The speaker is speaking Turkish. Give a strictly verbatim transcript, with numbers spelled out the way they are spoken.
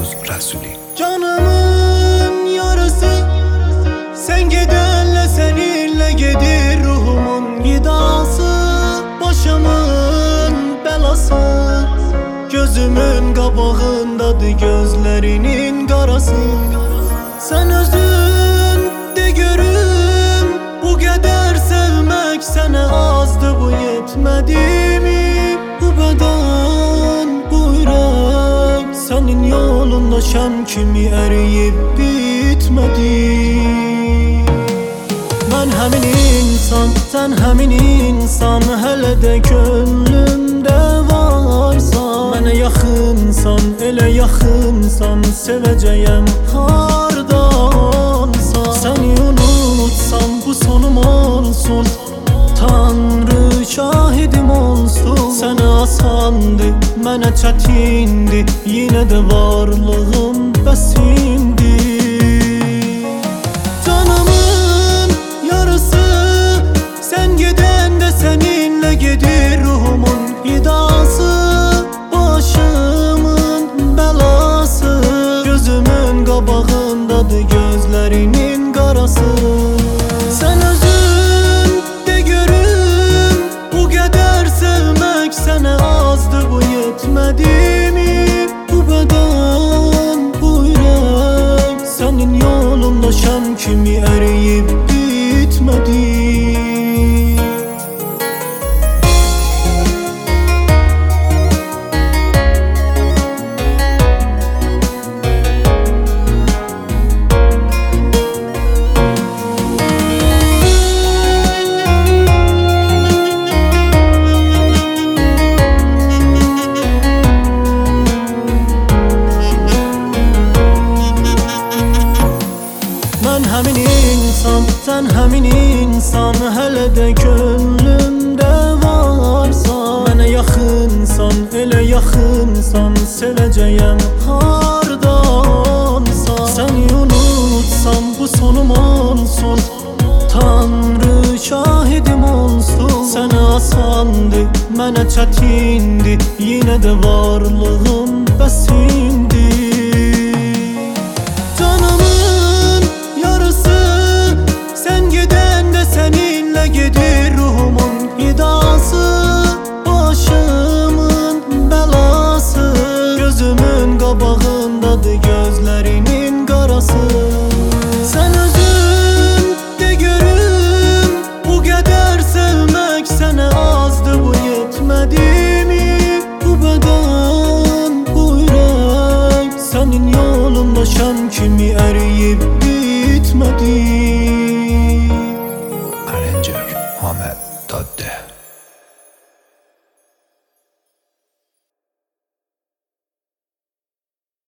Rəsuli. Canımın yarısı sen gidenle seninle gedir ruhumun gidası, başımın belası. Gözümün qabağındadır gözlerinin qarası. Sen özün de görüm, bu kadar sevmek sana azdı, bu yetmedi mi? Bu beden, bu yürek senin yolunda şam kimi eriyip bitmedi. Ben həmin insan, sen həmin insan, hələ də könlümdə varsan. Mənə yaxınsan, elə yaxınsan, sevəcəyəm hardansan. Səni unutsam bu sonum olsun, Tanrı şahidim olsun. Sənə asandı, mənə çətindi, yenə də varlığım bəsimdi. Canımın yarısı sen giden de seninle gedir ruhumun gidası, başımın belası. Gözümün qabağındadır gözlerinin qarası. Sen özün de görüm, bu kadar sevmek sana azdı, bu yetmedi mi? Bu beden, bu yürek senin yolunda şam kimi eriyip bitmedi. Ben həmin insan, sen həmin insan, hələ də könlümdə varsan. Mənə yaxınsan, elə yaxınsan, sevəcəyəm hardansan. Səni unutsam bu sonum olsun, Tanrı şahidim olsun. Sənə asandı, mənə çətindi, yenə də varlığım bəsimdi. Seninle gedir ruhumun gidası, başımın belası. Gözümün qabağındadır gözlerinin qarası. Sen özün de görüm, bu kadar sevmek sana azdı, bu yetmedi mi? Bu beden, bu yürek senin yolunda şam kimi eriyip bitmedi.